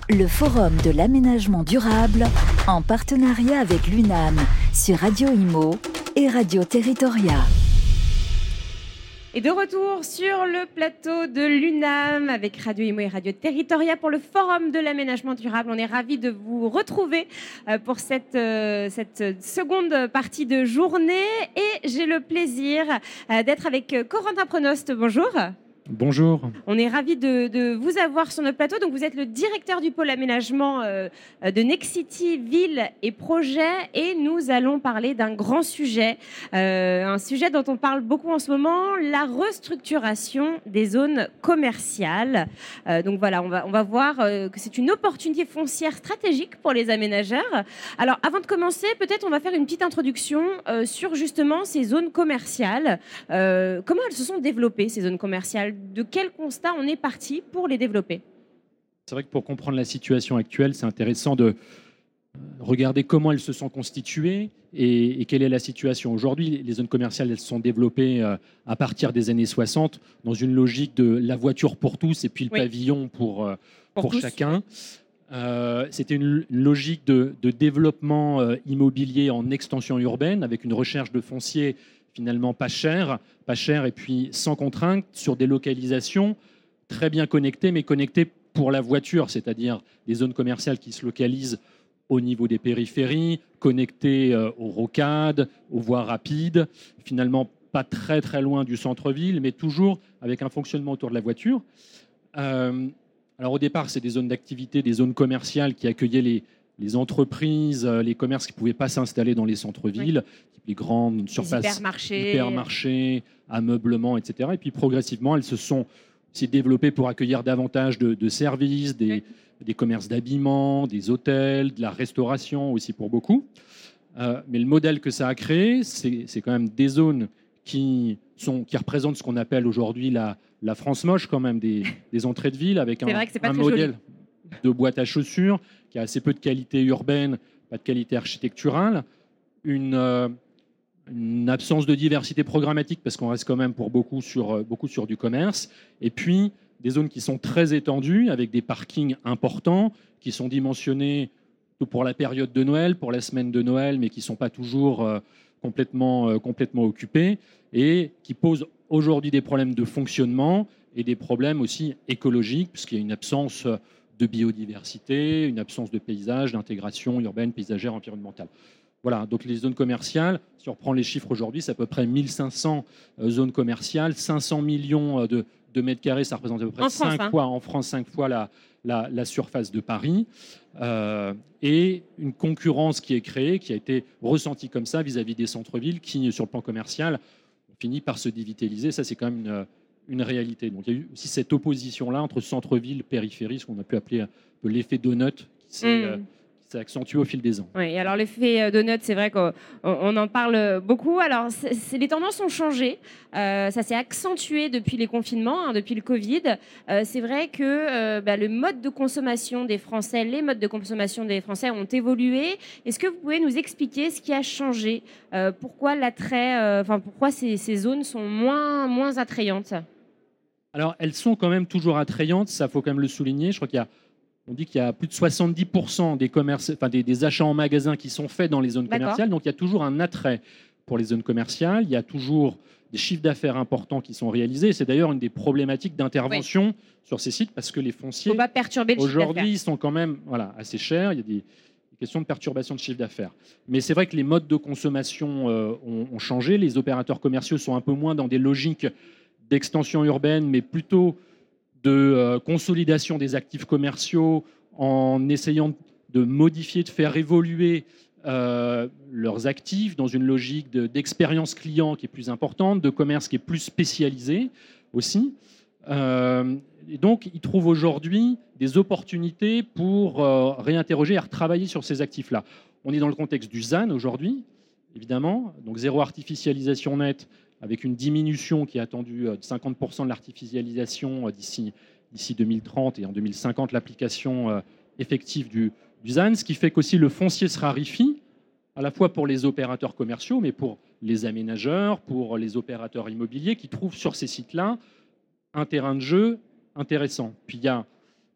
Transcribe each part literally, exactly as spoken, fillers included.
Le Forum de l'aménagement durable en partenariat avec l'U N A M sur Radio Imo et Radio Territoria. Et de retour sur le plateau de l'U N A M avec Radio Imo et Radio Territoria pour le Forum de l'aménagement durable. On est ravis de vous retrouver pour cette, cette seconde partie de journée. Et j'ai le plaisir d'être avec Corentin Pronost. Bonjour. Bonjour. On est ravis de, de vous avoir sur notre plateau. Donc, vous êtes le directeur du pôle aménagement euh, de Nexity Ville et Projet. Et nous allons parler d'un grand sujet, euh, un sujet dont on parle beaucoup en ce moment, la restructuration des zones commerciales. Euh, donc voilà, on va, on va voir euh, que c'est une opportunité foncière stratégique pour les aménageurs. Alors, avant de commencer, peut-être on va faire une petite introduction euh, sur justement ces zones commerciales. Euh, comment elles se sont développées, ces zones commerciales ? De quel constat on est parti pour les développer? C'est vrai que pour comprendre la situation actuelle, c'est intéressant de regarder comment elles se sont constituées et, et quelle est la situation. Aujourd'hui, les zones commerciales, elles se sont développées à partir des années soixante dans une logique de la voiture pour tous et puis le oui. pavillon pour, pour, pour chacun. Euh, c'était une, une logique de, de développement euh, immobilier en extension urbaine avec une recherche de foncier finalement pas cher, pas cher et puis sans contrainte, sur des localisations très bien connectées, mais connectées pour la voiture, c'est-à-dire des zones commerciales qui se localisent au niveau des périphéries, connectées euh, aux rocades, aux voies rapides, finalement pas très très loin du centre-ville, mais toujours avec un fonctionnement autour de la voiture. Euh, alors au départ, c'est des zones d'activité, des zones commerciales qui accueillaient les les entreprises, les commerces qui ne pouvaient pas s'installer dans les centres-villes, oui. les grandes surfaces, hypermarchés, hypermarchés, ameublements, et cetera. Et puis progressivement, elles se sont aussi développées pour accueillir davantage de, de services, des, oui. des commerces d'habillement, des hôtels, de la restauration aussi pour beaucoup. Euh, mais le modèle que ça a créé, c'est, c'est quand même des zones qui, sont, qui représentent ce qu'on appelle aujourd'hui la, la France moche, quand même, des, des entrées de ville, avec un, un modèle joli. de boîte à chaussures, qui a assez peu de qualité urbaine, pas de qualité architecturale, une, euh, une absence de diversité programmatique, parce qu'on reste quand même pour beaucoup sur, euh, beaucoup sur du commerce, et puis des zones qui sont très étendues, avec des parkings importants, qui sont dimensionnés pour la période de Noël, pour la semaine de Noël, mais qui ne sont pas toujours euh, complètement, euh, complètement occupés, et qui posent aujourd'hui des problèmes de fonctionnement et des problèmes aussi écologiques, puisqu'il y a une absence de biodiversité, une absence de paysage, d'intégration urbaine, paysagère, environnementale. Voilà, donc les zones commerciales, si on reprend les chiffres aujourd'hui, c'est à peu près mille cinq cents zones commerciales, cinq cents millions de, de mètres carrés, ça représente à peu près en cinq France, fois, hein. en France, cinq fois la, la, la surface de Paris, euh, et une concurrence qui est créée, qui a été ressentie comme ça vis-à-vis des centres-villes, qui, sur le plan commercial, ont fini par se dévitaliser. Ça, c'est quand même une... une réalité. Donc il y a eu aussi cette opposition-là entre centre-ville, périphérie, ce qu'on a pu appeler un peu l'effet donut, qui s'est, mmh. euh, qui s'est accentué au fil des ans. Oui, alors l'effet donut, c'est vrai qu'on on en parle beaucoup. Alors c'est, c'est, les tendances ont changé, euh, ça s'est accentué depuis les confinements, hein, depuis le Covid. Euh, c'est vrai que euh, bah, le mode de consommation des Français, les modes de consommation des Français ont évolué. Est-ce que vous pouvez nous expliquer ce qui a changé, euh, pourquoi l'attrait, euh, enfin pourquoi ces, ces zones sont moins, moins attrayantes? Alors, elles sont quand même toujours attrayantes, ça faut quand même le souligner. Je crois qu'il y a, on dit qu'il y a plus de soixante-dix pour cent des commerces, enfin des, des achats en magasin qui sont faits dans les zones D'accord. commerciales. Donc, il y a toujours un attrait pour les zones commerciales. Il y a toujours des chiffres d'affaires importants qui sont réalisés. C'est d'ailleurs une des problématiques d'intervention oui. sur ces sites parce que les fonciers, faut pas perturber le aujourd'hui, ils sont quand même voilà, assez chers. Il y a des, des questions de perturbation de chiffre d'affaires. Mais c'est vrai que les modes de consommation euh, ont, ont changé. Les opérateurs commerciaux sont un peu moins dans des logiques d'extension urbaine, mais plutôt de euh, consolidation des actifs commerciaux en essayant de modifier, de faire évoluer euh, leurs actifs dans une logique de, d'expérience client qui est plus importante, de commerce qui est plus spécialisé aussi. Euh, et donc, ils trouvent aujourd'hui des opportunités pour euh, réinterroger et retravailler sur ces actifs-là. On est dans le contexte du Z A N aujourd'hui, évidemment, donc zéro artificialisation nette, avec une diminution qui est attendue de cinquante pour cent de l'artificialisation d'ici, d'ici deux mille trente et en deux mille cinquante, l'application effective du, du Z A N, ce qui fait qu'aussi le foncier se raréfie, à la fois pour les opérateurs commerciaux, mais pour les aménageurs, pour les opérateurs immobiliers qui trouvent sur ces sites-là un terrain de jeu intéressant. Puis il y a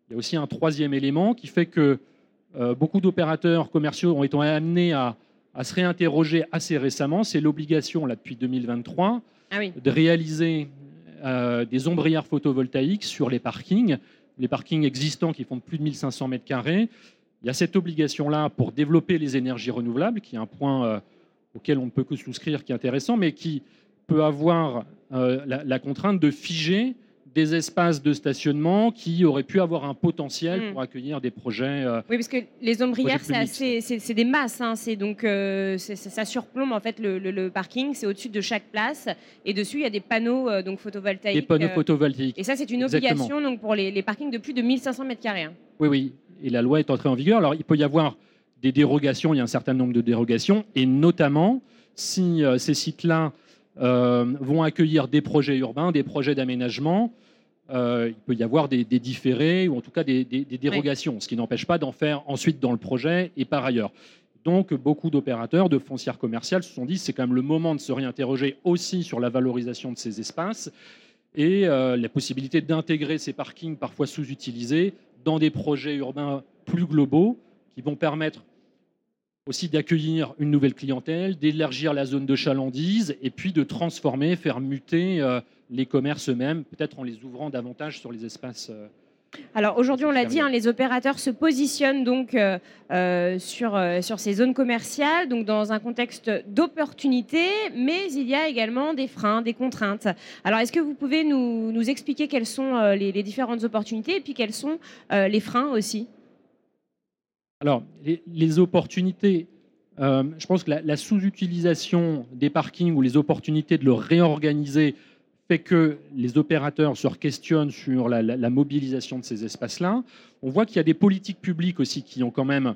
il y a aussi un troisième élément qui fait que euh, beaucoup d'opérateurs commerciaux ont été amenés à, à se réinterroger assez récemment. C'est l'obligation, là, depuis deux mille vingt-trois, Ah oui. de réaliser euh, des ombrières photovoltaïques sur les parkings, les parkings existants qui font plus de mille cinq cents mètres carrés. Il y a cette obligation-là pour développer les énergies renouvelables, qui est un point euh, auquel on ne peut que souscrire, qui est intéressant, mais qui peut avoir euh, la, la contrainte de figer des espaces de stationnement qui auraient pu avoir un potentiel Mm. pour accueillir des projets. euh, Oui, parce que les ombrières, Projet c'est public, assez, c'est, c'est des masses. Hein, c'est donc, euh, c'est- c'est- ça surplombe en fait le, le- le parking. C'est au-dessus de chaque place, et dessus il y a des panneaux euh, donc photovoltaïques. des panneaux euh, photovoltaïques. et ça, c'est une Exactement. obligation donc pour les, les parkings de plus de mille cinq cents mètres carrés. Hein. Oui, oui. Et la loi est entrée en vigueur. Alors, il peut y avoir des dérogations, il y a un certain nombre de dérogations, et notamment si euh, ces sites-là euh, vont accueillir des projets urbains, des projets d'aménagement, euh, il peut y avoir des, des différés ou en tout cas des, des- des dérogations, ce qui n'empêche pas d'en faire ensuite dans le projet et par ailleurs. Donc, beaucoup d'opérateurs de foncières commerciales se sont dit c'est quand même le moment de se réinterroger aussi sur la valorisation de ces espaces et euh, la possibilité d'intégrer ces parkings parfois sous-utilisés dans des projets urbains plus globaux qui vont permettre aussi d'accueillir une nouvelle clientèle, d'élargir la zone de chalandise et puis de transformer, faire muter euh, les commerces eux-mêmes, peut-être en les ouvrant davantage sur les espaces. euh, Alors aujourd'hui, on l'a dit, hein, les opérateurs se positionnent donc euh, euh, sur, euh, sur ces zones commerciales, donc dans un contexte d'opportunité, mais il y a également des freins, des contraintes. Alors est-ce que vous pouvez nous, nous expliquer quelles sont euh, les, les différentes opportunités et puis quels sont euh, les freins aussi? Alors, les, les opportunités, euh, je pense que la, la sous-utilisation des parkings ou les opportunités de le réorganiser fait que les opérateurs se questionnent sur la, la- la mobilisation de ces espaces-là. On voit qu'il y a des politiques publiques aussi qui ont quand même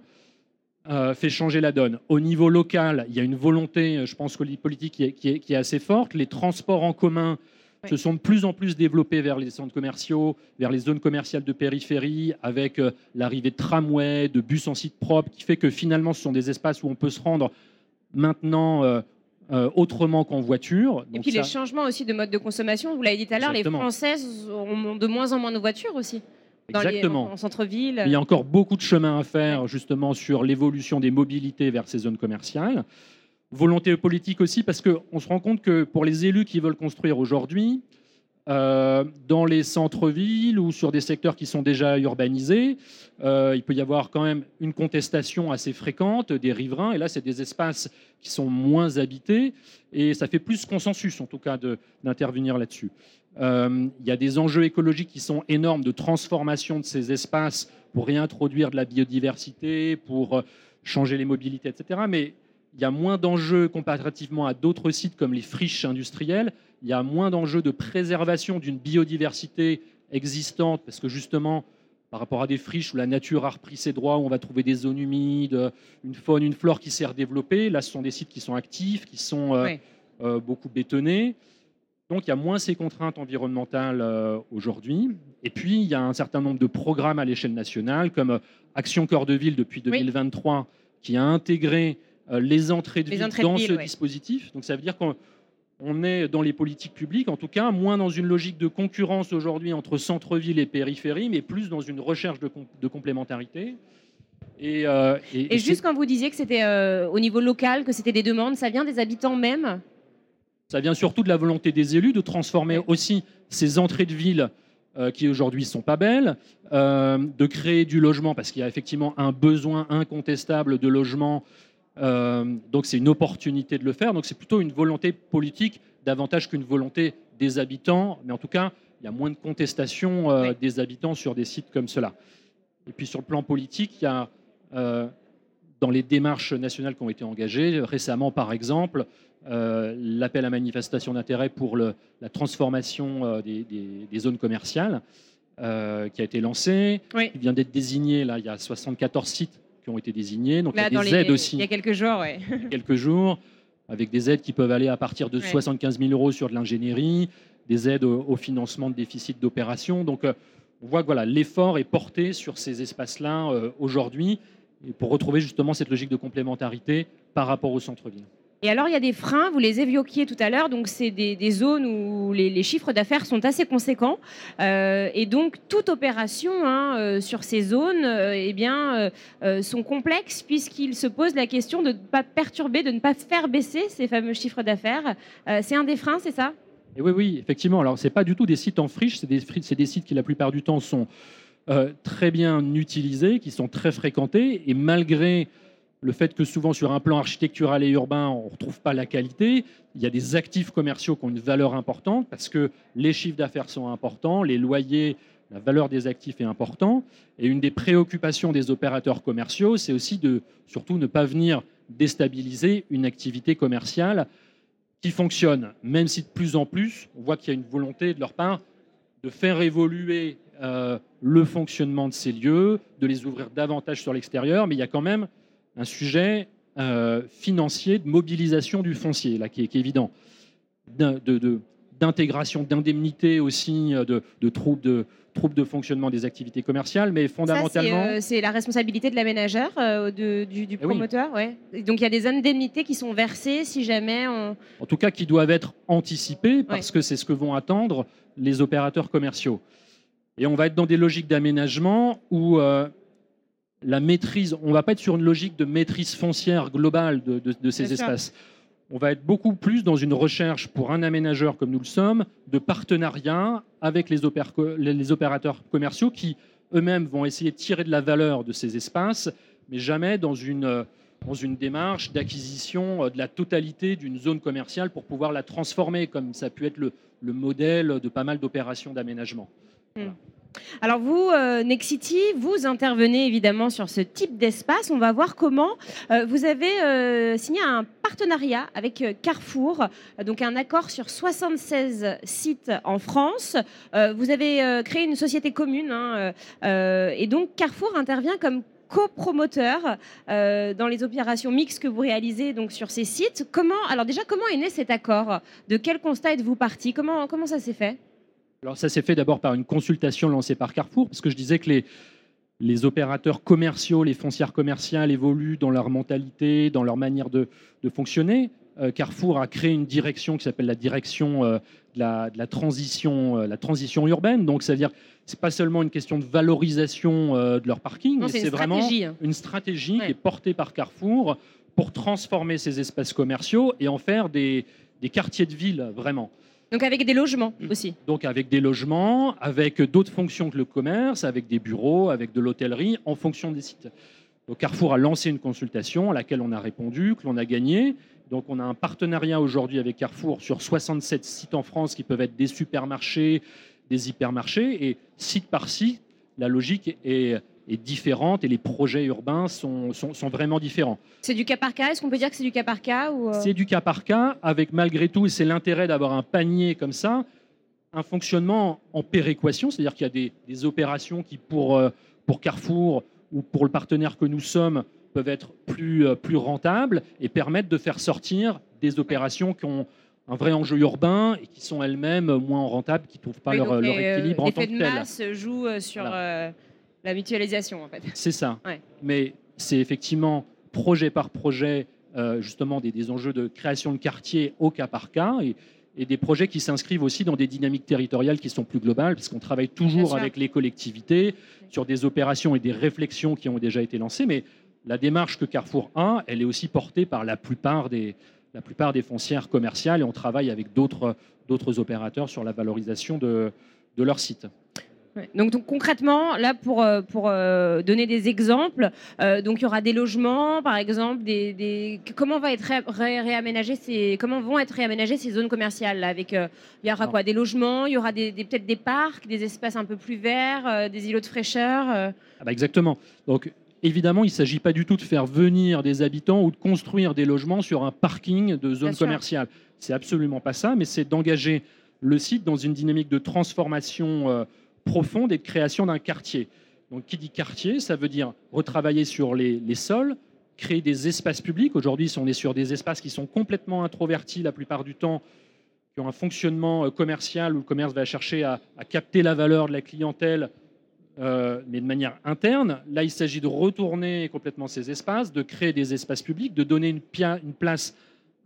euh, fait changer la donne. Au niveau local, il y a une volonté, je pense que les politiques qui est, qui est- qui est assez forte. Les transports en commun Oui. se sont de plus en plus développés vers les centres commerciaux, vers les zones commerciales de périphérie, avec euh, l'arrivée de tramways, de bus en site propre, qui fait que finalement, ce sont des espaces où on peut se rendre maintenant euh, euh, autrement qu'en voiture. Et Donc puis ça- les changements aussi de mode de consommation, vous l'avez dit tout à l'heure, les Exactement. Françaises ont de moins en moins de voitures aussi, dans les, Exactement. en centre-ville. Il y a encore beaucoup de chemin à faire justement sur l'évolution des mobilités vers ces zones commerciales. Volonté politique aussi, parce qu'on se rend compte que pour les élus qui veulent construire aujourd'hui, euh, dans les centres-villes ou sur des secteurs qui sont déjà urbanisés, euh, il peut y avoir quand même une contestation assez fréquente des riverains. Et là, c'est des espaces qui sont moins habités. Et ça fait plus consensus, en tout cas, de- d'intervenir là-dessus. Euh, il y a des enjeux écologiques qui sont énormes de transformation de ces espaces pour réintroduire de la biodiversité, pour euh, changer les mobilités, et cetera. Mais il y a moins d'enjeux comparativement à d'autres sites comme les friches industrielles. Il y a moins d'enjeux de préservation d'une biodiversité existante parce que justement, par rapport à des friches où la nature a repris ses droits, où on va trouver des zones humides, une faune, une flore qui s'est redéveloppée. Là, ce sont des sites qui sont actifs, qui sont euh, Ouais. euh, beaucoup bétonnés. Donc, il y a moins ces contraintes environnementales euh, aujourd'hui. Et puis, il y a un certain nombre de programmes à l'échelle nationale, comme euh, Action Cœur de Ville depuis deux mille vingt-trois, qui a intégré euh, les entrées de Les ville entrées de dans ville, ce ouais. dispositif. Donc, ça veut dire qu'on on est dans les politiques publiques, en tout cas, moins dans une logique de concurrence aujourd'hui entre centre-ville et périphérie, mais plus dans une recherche de, com- de complémentarité. Et, euh, et- Et et juste c'est- quand vous disiez que c'était euh, au niveau local, que c'était des demandes, ça vient des habitants même? ça vient surtout de la volonté des élus de transformer Ouais. aussi ces entrées de ville euh, qui aujourd'hui sont pas belles, euh, de créer du logement parce qu'il y a effectivement un besoin incontestable de logement. Euh, donc c'est une opportunité de le faire. Donc c'est plutôt une volonté politique davantage qu'une volonté des habitants. Mais en tout cas, il y a moins de contestation euh, Oui. des habitants sur des sites comme cela. Et puis sur le plan politique, il y a euh, dans les démarches nationales qui ont été engagées récemment, par exemple, euh, l'appel à manifestation d'intérêt pour le- la transformation euh, des, des- des zones commerciales euh, qui a été lancé. Oui. Il vient d'être désigné. Là, il y a soixante-quatorze sites qui ont été désignés. Donc Là, il y dans a des les- aides aussi Il y a quelques jours, ouais. il y a quelques jours, avec des aides qui peuvent aller à partir de Ouais. soixante-quinze mille euros sur de l'ingénierie, des aides au, au financement de déficit d'opération. Donc, euh, on voit que voilà, l'effort est porté sur ces espaces-là euh, aujourd'hui, et pour retrouver justement cette logique de complémentarité par rapport au centre-ville. Et alors, il y a des freins, vous les évoquiez tout à l'heure, donc c'est des, des zones où les, les chiffres d'affaires sont assez conséquents. Euh, et donc, toute opération hein, euh, sur ces zones euh, eh bien, euh, euh, sont complexes puisqu'il se pose la question de ne pas perturber, de ne pas faire baisser ces fameux chiffres d'affaires. Euh, c'est un des freins, c'est ça ? Et oui, oui, effectivement. Alors, ce n'est pas du tout des sites en friche, c'est des, c'est des sites qui, la plupart du temps, sont euh, très bien utilisés, qui sont très fréquentés. Et malgré le fait que souvent, sur un plan architectural et urbain, on ne retrouve pas la qualité, il y a des actifs commerciaux qui ont une valeur importante parce que les chiffres d'affaires sont importants, les loyers, la valeur des actifs est importante. Et une des préoccupations des opérateurs commerciaux, c'est aussi de surtout ne pas venir déstabiliser une activité commerciale qui fonctionne, même si de plus en plus, on voit qu'il y a une volonté de leur part de faire évoluer euh, le fonctionnement de ces lieux, de les ouvrir davantage sur l'extérieur, mais il y a quand même un sujet euh, financier de mobilisation du foncier, là, qui est, qui est évident, de, de, d'intégration, d'indemnité aussi, de, de troubles de, troubles de fonctionnement des activités commerciales, mais fondamentalement... Ça, c'est, euh, c'est la responsabilité de l'aménageur, euh, de, du, du promoteur, oui. Ouais. Donc il y a des indemnités qui sont versées si jamais on... En tout cas, qui doivent être anticipées, parce ouais. que c'est ce que vont attendre les opérateurs commerciaux. Et on va être dans des logiques d'aménagement où... Euh, la maîtrise, on ne va pas être sur une logique de maîtrise foncière globale de, de, de ces Bien espaces. Sûr. On va être beaucoup plus dans une recherche pour un aménageur comme nous le sommes, de partenariat avec les, opér- les opérateurs commerciaux qui eux-mêmes vont essayer de tirer de la valeur de ces espaces, mais jamais dans une, dans une démarche d'acquisition de la totalité d'une zone commerciale pour pouvoir la transformer, comme ça a pu être le, le modèle de pas mal d'opérations d'aménagement. Mmh. Voilà. Alors vous, euh, Nexity, vous intervenez évidemment sur ce type d'espace. On va voir comment. Euh, vous avez euh, signé un partenariat avec Carrefour, donc un accord sur soixante-seize sites en France. Euh, vous avez euh, créé une société commune hein, euh, et donc Carrefour intervient comme copromoteur euh, dans les opérations mixtes que vous réalisez donc sur ces sites. Comment, alors déjà, comment est né cet accord ? De quel constat êtes-vous parti ? Comment, comment ça s'est fait ? Alors ça s'est fait d'abord par une consultation lancée par Carrefour, parce que je disais que les, les opérateurs commerciaux, les foncières commerciales évoluent dans leur mentalité, dans leur manière de, de fonctionner. Euh, Carrefour a créé une direction qui s'appelle la direction euh, de, la, de la, transition, euh, la transition urbaine. Donc ça veut dire ce n'est pas seulement une question de valorisation euh, de leur parking, non, mais c'est, c'est vraiment une stratégie ouais. qui est portée par Carrefour pour transformer ces espaces commerciaux et en faire des, des quartiers de ville, vraiment. Donc avec des logements aussi. Donc avec des logements, avec d'autres fonctions que le commerce, avec des bureaux, avec de l'hôtellerie, en fonction des sites. Donc Carrefour a lancé une consultation à laquelle on a répondu, que l'on a gagné. Donc on a un partenariat aujourd'hui avec Carrefour sur soixante-sept sites en France qui peuvent être des supermarchés, des hypermarchés. Et site par site, la logique est, est différente et les projets urbains sont, sont, sont vraiment différents. C'est du cas par cas ? Est-ce qu'on peut dire que c'est du cas par cas ou... C'est du cas par cas, avec malgré tout, et c'est l'intérêt d'avoir un panier comme ça, un fonctionnement en péréquation, c'est-à-dire qu'il y a des, des opérations qui, pour, pour Carrefour ou pour le partenaire que nous sommes, peuvent être plus, plus rentables et permettent de faire sortir des opérations qui ont un vrai enjeu urbain et qui sont elles-mêmes moins rentables, qui ne trouvent pas oui, leur, leur équilibre euh, en tant que tel. L'effet de masse joue sur voilà. euh, la mutualisation, en fait. C'est ça. Ouais. Mais c'est effectivement projet par projet, euh, justement, des, des enjeux de création de quartier au cas par cas et, et des projets qui s'inscrivent aussi dans des dynamiques territoriales qui sont plus globales, puisqu'on travaille toujours avec les collectivités sur des opérations et des réflexions qui ont déjà été lancées. Mais la démarche que Carrefour a, elle est aussi portée par la plupart des, la plupart des foncières commerciales et on travaille avec d'autres, d'autres opérateurs sur la valorisation de, de leurs sites. Ouais. Donc, donc concrètement, là pour, pour euh, donner des exemples, euh, donc il y aura des logements, par exemple, des, des... comment va être ré, ré, réaménagé ces, comment vont être réaménagées ces zones commerciales là, avec euh, il y aura quoi, des logements, il y aura des, des, peut-être des parcs, des espaces un peu plus verts, euh, des îlots de fraîcheur. Euh... Ah bah exactement. Donc évidemment, il ne s'agit pas du tout de faire venir des habitants ou de construire des logements sur un parking de zone commerciale. C'est absolument pas ça, mais c'est d'engager le site dans une dynamique de transformation euh, profonde et de création d'un quartier. Donc, qui dit quartier, ça veut dire retravailler sur les, les sols, créer des espaces publics. Aujourd'hui, on est sur des espaces qui sont complètement introvertis la plupart du temps, qui ont un fonctionnement commercial où le commerce va chercher à, à capter la valeur de la clientèle, euh, mais de manière interne. Là, il s'agit de retourner complètement ces espaces, de créer des espaces publics, de donner une, pia- une place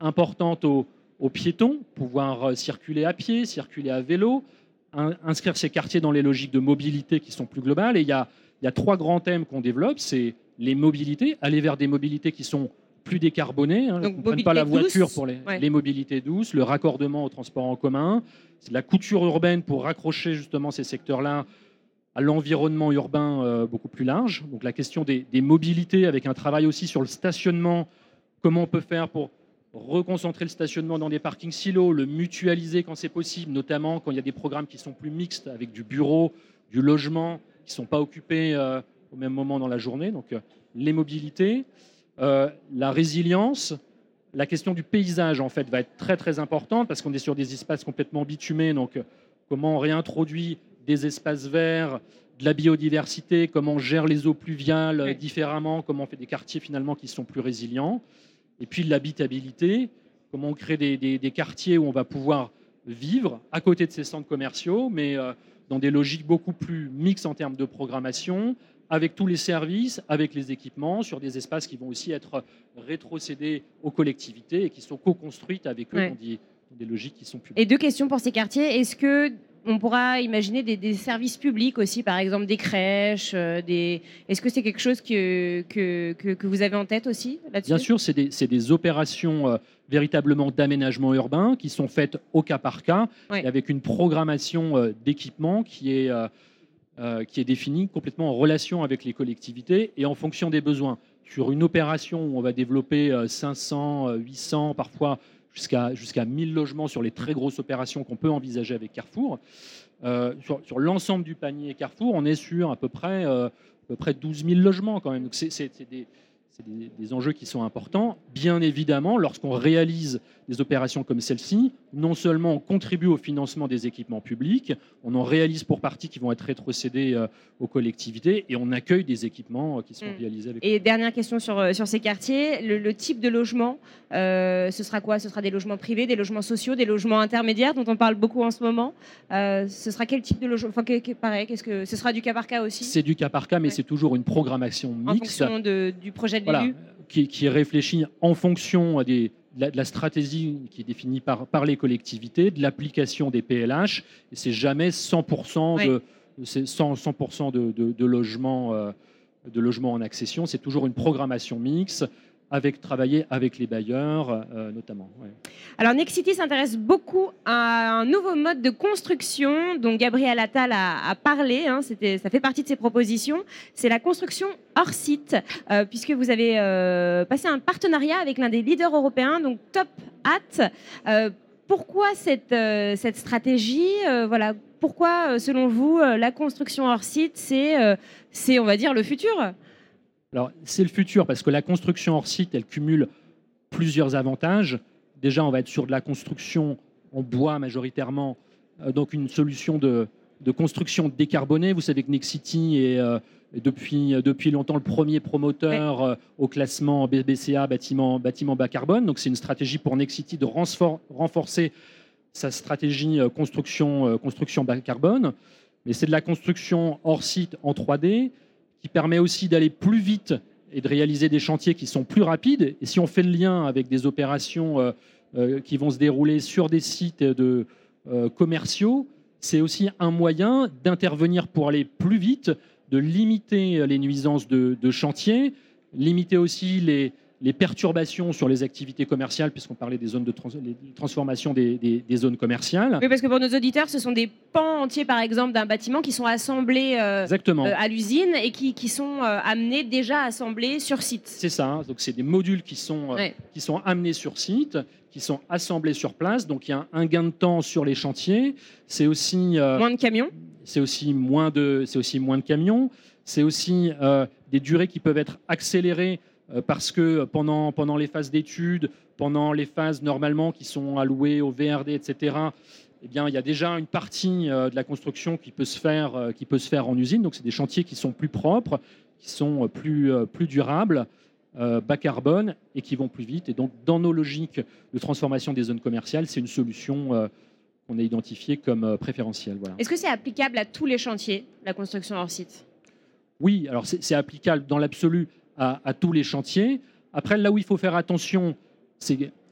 importante aux, aux piétons, pouvoir circuler à pied, circuler à vélo, in, inscrire ces quartiers dans les logiques de mobilité qui sont plus globales. Et il y a, il y a trois grands thèmes qu'on développe, c'est les mobilités, aller vers des mobilités qui sont plus décarbonées, hein, Donc, on ne prenne pas la voiture douce, pour les, ouais. les mobilités douces, le raccordement au transport en commun, c'est de la couture urbaine pour raccrocher justement ces secteurs-là à l'environnement urbain euh, beaucoup plus large. Donc la question des, des mobilités avec un travail aussi sur le stationnement, comment on peut faire pour reconcentrer le stationnement dans des parkings silos, le mutualiser quand c'est possible, notamment quand il y a des programmes qui sont plus mixtes avec du bureau, du logement, qui ne sont pas occupés euh, au même moment dans la journée. Donc euh, les mobilités, euh, la résilience, la question du paysage en fait va être très très importante parce qu'on est sur des espaces complètement bitumés. Donc euh, comment on réintroduit des espaces verts, de la biodiversité, comment on gère les eaux pluviales oui. différemment, comment on fait des quartiers finalement qui sont plus résilients. Et puis l'habitabilité, comment on crée des, des, des quartiers où on va pouvoir vivre à côté de ces centres commerciaux, mais euh, dans des logiques beaucoup plus mixtes en termes de programmation, avec tous les services, avec les équipements, sur des espaces qui vont aussi être rétrocédés aux collectivités et qui sont co-construites avec eux oui. dans, des, dans des logiques qui sont publiques. Et deux questions pour ces quartiers. Est-ce que on pourra imaginer des, des services publics aussi, par exemple des crèches, euh, des... Est-ce que c'est quelque chose que, que, que, que vous avez en tête aussi là-dessus ? Bien sûr, c'est des, c'est des opérations euh, véritablement d'aménagement urbain qui sont faites au cas par cas, ouais. et avec une programmation euh, d'équipement qui est, euh, euh, qui est définie complètement en relation avec les collectivités et en fonction des besoins. Sur une opération où on va développer euh, cinq cents, huit cents, parfois jusqu'à jusqu'à mille logements sur les très grosses opérations qu'on peut envisager avec Carrefour. Euh, sur sur l'ensemble du panier Carrefour, on est sur à peu près, euh, à peu près douze mille logements quand même. Donc c'est, c'est, c'est, des, c'est des, des enjeux qui sont importants. Bien évidemment, lorsqu'on réalise des opérations comme celle-ci, non seulement on contribue au financement des équipements publics, on en réalise pour partie qui vont être rétrocédés euh, aux collectivités et on accueille des équipements euh, qui sont mmh. réalisés avec. Et dernière question sur, sur ces quartiers, le, le type de logement, euh, ce sera quoi ? Ce sera des logements privés, des logements sociaux, des logements intermédiaires dont on parle beaucoup en ce moment. Euh, ce sera quel type de logement ? Enfin, que, que, pareil, qu'est-ce que ce sera du cas par cas aussi ? C'est du cas par cas, mais ouais. c'est toujours une programmation mixte. En fonction de, du projet de voilà, l'élu. Qui, qui est réfléchi en fonction des de la, de la stratégie qui est définie par, par les collectivités, de l'application des P L H, et c'est jamais cent pour cent de, oui. c'est cent, cent pour cent de, de, de, logements, euh, de logements en accession, c'est toujours une programmation mixte, avec travailler avec les bailleurs euh, notamment. Ouais. Alors Nexity s'intéresse beaucoup à un nouveau mode de construction dont Gabriel Attal a, a parlé, hein, c'était, ça fait partie de ses propositions, c'est la construction hors site, euh, puisque vous avez euh, passé un partenariat avec l'un des leaders européens, donc Top Hat. Euh, pourquoi cette, euh, cette stratégie euh, voilà, pourquoi, selon vous, la construction hors site, c'est, euh, c'est, on va dire, le futur ? Alors, c'est le futur parce que la construction hors site, elle cumule plusieurs avantages. Déjà, on va être sur de la construction en bois majoritairement, euh, donc une solution de, de construction décarbonée. Vous savez que Nexity est euh, depuis, depuis longtemps le premier promoteur euh, au classement B B C A bâtiment, bâtiment bas carbone. Donc, c'est une stratégie pour Nexity de renfor- renforcer sa stratégie euh, construction, euh, construction bas carbone. Mais c'est de la construction hors site en trois D, qui permet aussi d'aller plus vite et de réaliser des chantiers qui sont plus rapides. Et si on fait le lien avec des opérations euh, euh, qui vont se dérouler sur des sites de, euh, commerciaux, c'est aussi un moyen d'intervenir pour aller plus vite, de limiter les nuisances de, de chantier, limiter aussi les, les perturbations sur les activités commerciales, puisqu'on parlait des zones de trans- les transformation des, des, des zones commerciales. Oui, parce que pour nos auditeurs, ce sont des pans entiers, par exemple, d'un bâtiment qui sont assemblés euh, euh, à l'usine et qui, qui sont euh, amenés déjà assemblés sur site. C'est ça, hein. Donc c'est des modules qui sont, euh, ouais. qui sont amenés sur site, qui sont assemblés sur place. Donc il y a un gain de temps sur les chantiers. C'est aussi euh, moins de camions. C'est aussi moins de, c'est aussi moins de camions. C'est aussi euh, des durées qui peuvent être accélérées euh, parce que pendant, pendant les phases d'études, pendant les phases normalement qui sont allouées au V R D, et cetera, eh bien, il y a déjà une partie euh, de la construction qui peut se faire, euh, qui peut se faire en usine. Donc, c'est des chantiers qui sont plus propres, qui sont plus, euh, plus durables, euh, bas carbone et qui vont plus vite. Et donc, dans nos logiques de transformation des zones commerciales, c'est une solution euh, qu'on a identifiée comme euh, préférentielle. Voilà. Est-ce que c'est applicable à tous les chantiers, la construction hors site ? Oui, alors c'est, c'est applicable dans l'absolu à, à tous les chantiers. Après, là où il faut faire attention, c'est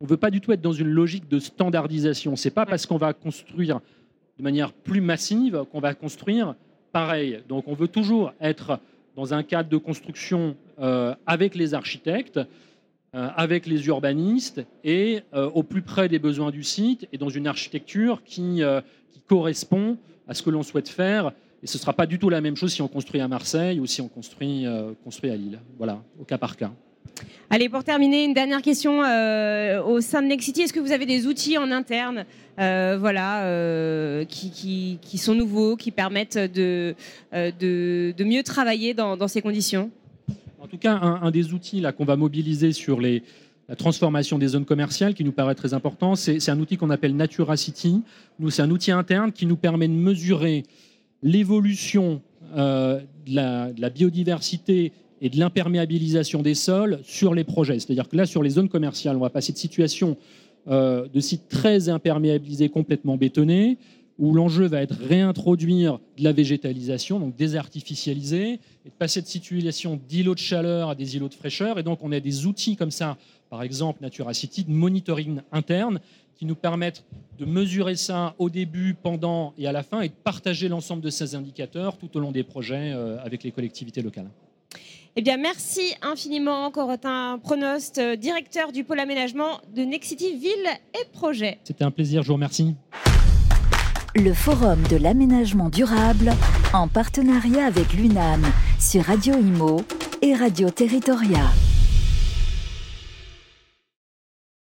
on ne veut pas du tout être dans une logique de standardisation. Ce n'est pas parce qu'on va construire de manière plus massive qu'on va construire pareil. Donc on veut toujours être dans un cadre de construction euh, avec les architectes, euh, avec les urbanistes et euh, au plus près des besoins du site et dans une architecture qui, euh, qui correspond à ce que l'on souhaite faire. Et ce ne sera pas du tout la même chose si on construit à Marseille ou si on construit, euh, construit à Lille. Voilà, au cas par cas. Allez, pour terminer, une dernière question euh, au sein de Nexity. Est-ce que vous avez des outils en interne euh, voilà, euh, qui, qui, qui sont nouveaux, qui permettent de, euh, de, de mieux travailler dans, dans ces conditions ? En tout cas, un, un des outils là, qu'on va mobiliser sur les, la transformation des zones commerciales qui nous paraît très important, c'est, c'est un outil qu'on appelle Naturacity. Nous, c'est un outil interne qui nous permet de mesurer l'évolution euh, de, la, de la biodiversité et de l'imperméabilisation des sols sur les projets. C'est-à-dire que là, sur les zones commerciales, on va passer de situation euh, de sites très imperméabilisés, complètement bétonnés, où l'enjeu va être réintroduire de la végétalisation, donc désartificialiser, et de passer de situation d'îlots de chaleur à des îlots de fraîcheur. Et donc, on a des outils comme ça, par exemple Naturacity, de monitoring interne, qui nous permettent de mesurer ça au début, pendant et à la fin, et de partager l'ensemble de ces indicateurs tout au long des projets euh, avec les collectivités locales. Eh bien, merci infiniment, Corentin Pronost, directeur du pôle aménagement de Nexity Ville et Projet. C'était un plaisir, je vous remercie. Le Forum de l'aménagement durable, en partenariat avec l'U N A M, sur Radio Imo et Radio Territoria.